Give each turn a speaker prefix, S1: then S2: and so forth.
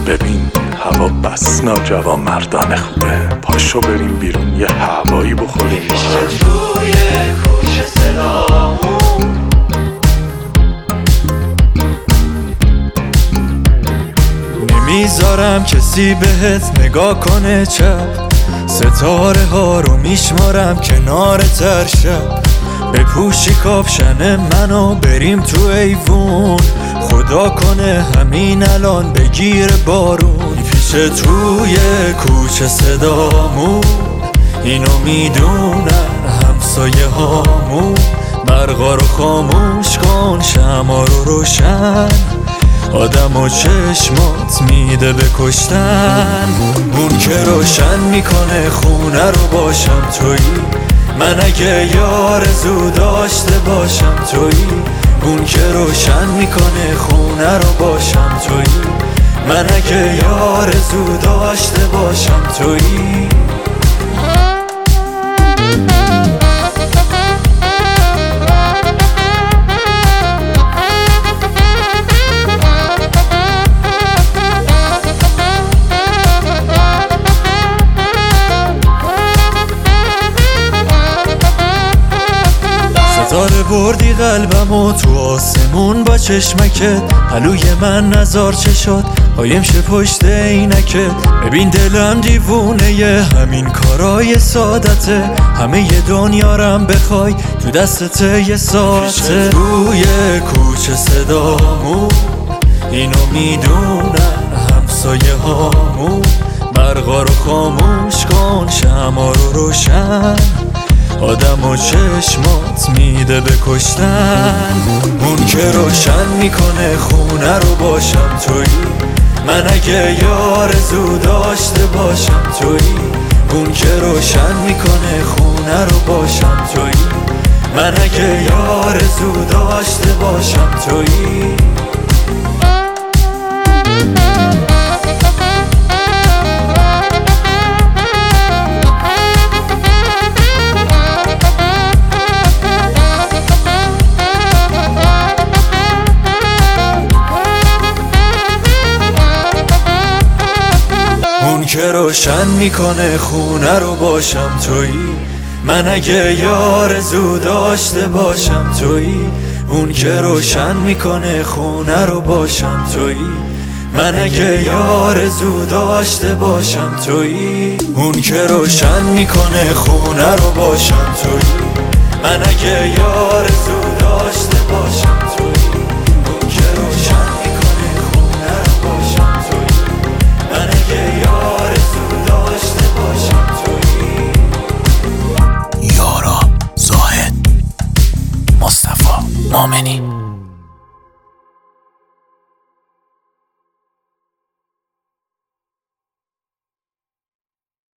S1: ببین هوا بس ناجوان مردانه خوبه، پاشو بریم بیرون یه هوایی بخوریم.
S2: توی کوچه صدامون
S3: نمیذارم کسی بهت نگاه کنه چپ، ستاره ها رو میشمارم کنار تر شب. بپوشی کاپشن منو بریم تو ایوون، خدا کنه همین الان بگیر بارون. پیش توی کوچه صدامون اینو میدونن همسایه هامون، برقا رو خاموش کن شمع رو روشن، آدم و چشمات میده به کشتن. اون که روشن میکنه خونه رو باشم تویی، من اگه یارزو داشته باشم تویی. اون که روشن میکنه خونه رو باشم تویی، من اگه یارزو داشته باشم تویی. ستاره بردی قلبمو تو آسمون با چشمکت، پلوی من نزار چه شد قایم شه پشت عینکت. ببین دلم دیوونه ی همین کارای سادته، همه ی دنیارم بخوای تو دستت یه ساعته. توی کوچه صدامون اینو میدونن همسایه هامون، برقا رو خاموش کن شمع رو روشن، آدم و چشمات میده به کشتن. اون که روشن میکنه خونه رو باشم تویی، من اگه یارزو داشته باشم تویی. اون که روشن میکنه خونه رو باشم تویی، من اگه یارزو داشته باشم تویی. اون که روشن میکنه خونه رو باشم تویی، من اگه یارزو داشته باشم تویی. اون که روشن میکنه خونه رو باشم تویی، من اگه یارزو داشته باشم تویی. اون که روشن میکنه خونه رو باشم تویی، من اگه یارزو داشته باشم تویی. اون که روشن میکنه خونه رو باشم تویی، من اگه یارزو داشته باشم تویی.
S4: یارا زاهد مصطفی مامنی.